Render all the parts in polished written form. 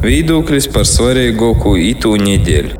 Viedoklis par svarīgāko itū nedēļu.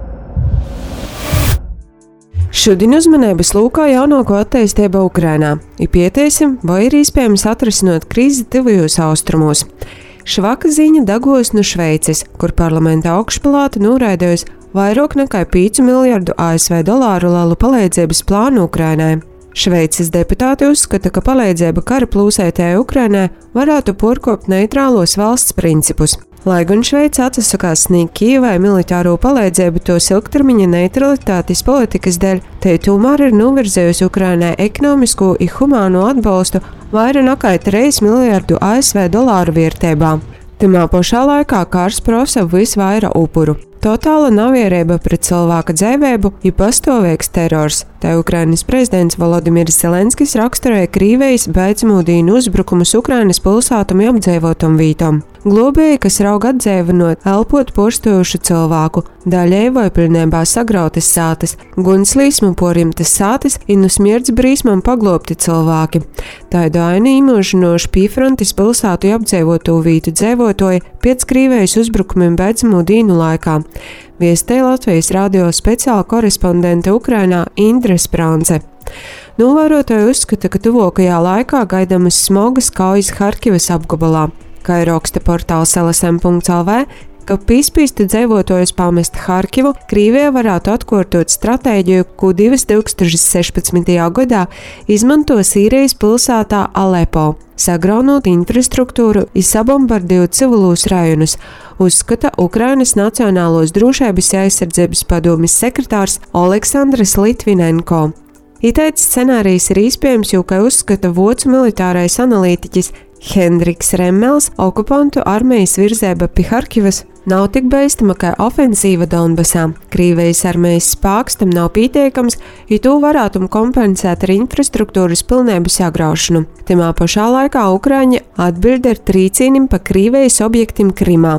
Šodien uzmanības lūkā jaunāko attīstību Ukrainā. Pietiesim, vai ir iespējams atrisināt krīzi tuvajos austrumos. Švaka ziņa dagos no Šveices, kur parlamenta augšpalāta noraidījusi vairāk nekā 5 miljardu ASV dolāru lielu palīdzības plānu Ukrainai. Šveices deputāti uzskata, ka palīdzība kara plūsētajai Ukrainai varētu pārkāpt neitrālos valsts principus. Lai gan Šveice atsakās sniegt Kijevai militāro palīdzību tos ilgtermiņa neutralitātes politikas dēļ, te tomēr ir novirzējusi Ukrainai ekonomisko un humāno atbalstu vairāk nekā 3 miljardu ASV dolāru vērtībā. Timā pašā laikā kārs prasa visvairāk upuru. Totāla navierība pret cilvēka dzīvību ir pastāvīgs terors. Tā Ukrainas prezidents Volodimirs Zelenskis raksturoja Krievijas beidzamūdīnu uzbrukumus Ukrainas pilsētam apdzīvotam vītam. Globēji, kas raug atdzīvinot, elpot porstojušu cilvēku, daļai vai pilnībā sagrautas sātas, gunslīsmu porimtas sātas un uz smirdz brīsmam paglobti cilvēki. Tādu ainu īmožinošu pīfrontis pilsētu apdzīvoto vītu dzīvotoji pēc Krievijas uzbrukumiem beidzamūdīnu laikā. Viestēja Latvijas radio speciāla korespondente Ukrainā Indra Sprance. Novērotāji uzskata, ka tuvākajā laikā gaidamas smogas kaujas Harkivas apgabalā. Kā ir raksta portāls LSM.lv, ka pīspīsti dzīvotājus pamest Harkivu, Krievija varētu atkārtot stratēģiju, ko 2016. gadā izmanto Sīrijas pilsētā Alepo, sagraunot infrastruktūru un sabombardējot civilūs rajonus, uzskata Ukrainas Nacionālos drošības aizsardzības padomes sekretārs Oleksandrs Litvinenko. Itaids scenārijs ir iespējams, jo, kā uzskata vācu militārais analītiķis Hendriks Remmels, okupantu armijas virzība pie Harkivas nav tik beidzama kā ofensīva Donbasā. Krievijas armijas spēks tam nav pietiekams, jo to varētu kompensēt ar infrastruktūras pilnību sagraušanu. Timā pašā laikā Ukraiņa atbild ar trīcīnim pa Krievijas objektiem Krimā.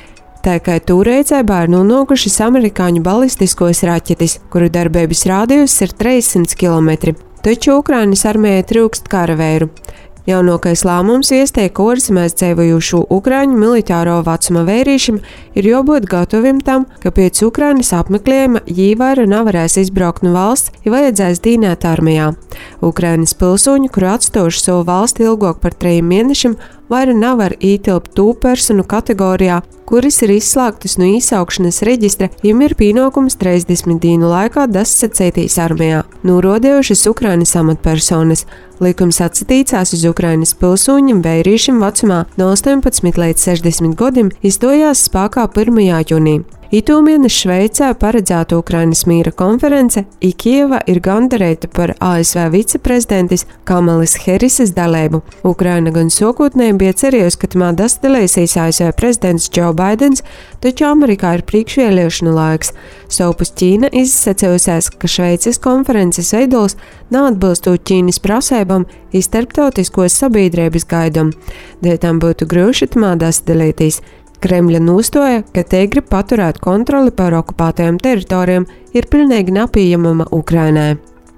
Tā kā tūrēcībā ir nonākušas amerikāņu balistiskos raķetes, kuru darbības rādījus ir 300 km, taču Ukrainas armijai trūkst karavīru. Jaunākais lēmums iestiek ārzemēs dzīvojošu Ukraiņu militāro vecuma vērīšiem ir jābūt gataviem tam, ka pēc Ukrainas apmeklējuma jī vairs nevarēs izbraukt no valsts, ja vajadzēs dīnēt armijā. Ukrainas pilsoņi, kuri atstājuši savu valsti ilgāk par 3 mēnešiem, vairs nevar ietilpt tū personu kategorijā, kuras ir izslēgtas no īsaukšanas reģistra, jiem ir pienākums 30 dienu laikā dasacētīs armijā, norādījušas Ukrainas amatpersonas. Likums atsatīcās uz Ukrainas pilsoņiem vērīšiem vecumā no 18 līdz 60 gadiem izstājās spēkā 1. jūnijā. Itūmēnes Šveicē paredzēta Ukrainas mīra konference, Kijeva ir gandarēta par ASV viceprezidentes Kamalas Harises dalību. Ukraina gan sākotnēji bija cerējusi, ka tamā dastelēsīs ASV prezidents Joe Bidens, taču Amerikā ir priekšvēlēšanu laiks. Savukārt Ķīna izsacījusies, ka Šveices konferences veidols neatbilstot Ķīnas prasībām un starptautiskos sabiedrības gaidām. Dēļ tam būtu grūti tamā dastelēties. Kremļa nostāja, ka te grib paturēt kontroli pār okupētajām teritorijām, ir pilnīgi nepieņemama Ukrainai.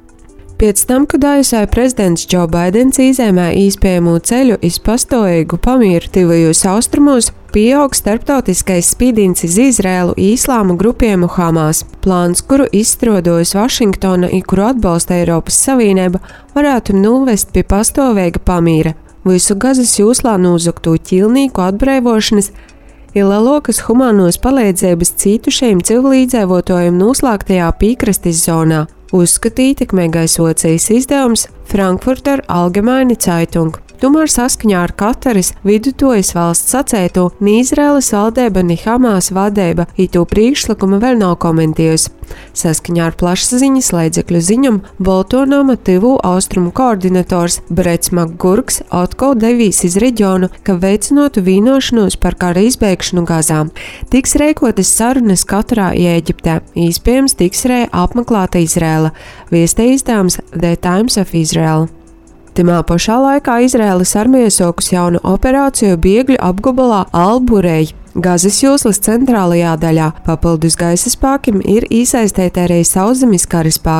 Pēc tam, kad ASV prezidents Joe Bidens izēmē iespējamo ceļu iz pastāvīgu pamieru tuvajos austrumos, pieaug starptautiskais spiediens uz Izraēlu islāma grupiemu Hamas. Plāns, kuru izstrādājusi Vašingtona un kuru atbalsta Eiropas Savienība, varētu novest pie pastāvīga pamiera, visu Gazas joslā nozagto ķilnieku atbrīvošanas, ir lielākas humānos palīdzības cietušajiem civilizētājiem noslēgtajā piekrastes zonā, uzskatīja ietekmīgais Vācijas izdevums Frankfurter Allgemeine Zeitung. Tomēr saskaņā ar Kataras vidutojas valsts sacēto, ni Izraēlas valdība, ni Hamas vadība to priekšlikumu vēl nav komentējusi. Saskaņā ar plašsaziņas līdzekļu ziņam, Baltonama tuvu austrumu koordinators Brets Makgurks atkal devīs iz reģionu, ka veicinātu vienošanos par kara izbeigšanu Gazā. Tiks rēkotas sarunas Katarā un Ēģiptē, iespējams tiks apmeklēta Izraēla, viestē izdevums The Times of Israel. Timā pašā laikā Izraēlas armija sākus jaunu operāciju bēgļu apgabalā Al-Burei, Gazas joslas centrālajā daļā. Papildus gaisa spēkiem ir iesaistīti arī sauszemes kara spēki.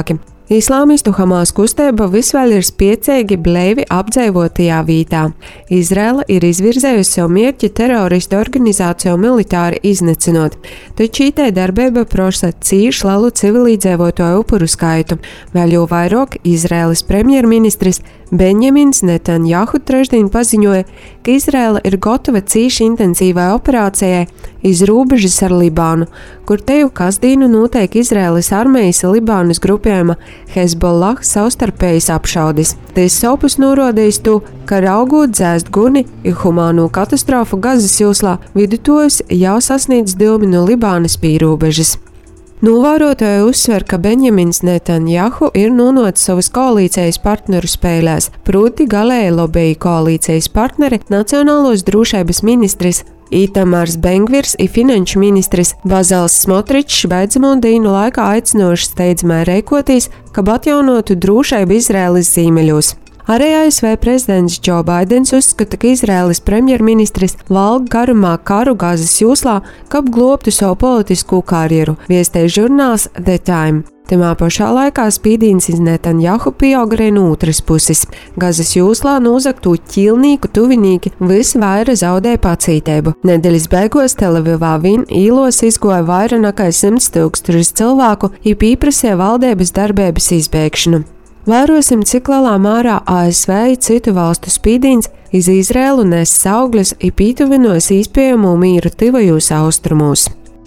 Islāmistu Hamas kustība visvēl ir spiecīgi bleivi apdzīvotajā vītā. Izraela ir izvirzējusi sev mērķi teroristu organizāciju militāri iznecinot, taču šī darbība prasa cīši lielu civilizējoto upuru skaitu. Vēl jau vairāk Izraēlas premjerministrs Benjamins Netanjahu trešdien paziņoja, ka Izraela ir gatava cīši intensīvai operācijai iz robežas ar Libānu, kur teju kasdīnu notiek Izraēlas armijas Libānas grupējuma Hezbollah savstarpējas apšaudis. Tas sopus norādījis to, ka raugot dzēst guni ir humāno katastrofu Gazas joslā, vidutājs jau sasniedz 2 no Libānas pīrobežas. Novērotāji uzsver, ka Benjamins Netanjahu ir nonācis savas koalīcijas partneru spēlēs, proti galēji lobēja koalīcijas partneri Nacionālos drošības ministrs Itamars Bengvirs un finanšu ministrs Bazals Smotričs beidzamo dienu laikā aicinoši steidzamai rēkoties, ka atjaunotu drošību Izraēlas ziemeļos. Arī ASV prezidents Džo Baidens uzskata, ka Izraēlas premjerministrs valk garumā karu Gazas joslā, ka globtu savu politisko karjeru, viestēja žurnāls The Time. Timā pašā laikā spīdīns iz Netanjahu pieaug arī no otras puses. Gazas joslā nozagto ķilnīku tuvinīki visvairāk zaudēja pacītību. Nedēļas beigās Telavivā vien īlos izgoja vairāk nekā 100 000 cilvēku un pieprasīja valdības darbības izbeigšanu. Vērosim, cik lielā mērā ASV un citu valstu spīdīns iz Izraēlu nes augļus un pītuvinos iespējamo mīru tuvajos austrumos.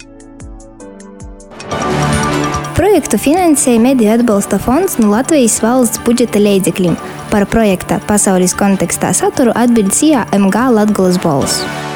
Projektu finansēja Mediju atbalsta fonds no Latvijas valsts budžeta līdzekļiem. Par projekta pasaules kontekstā saturu atbild MG Latgolas balss.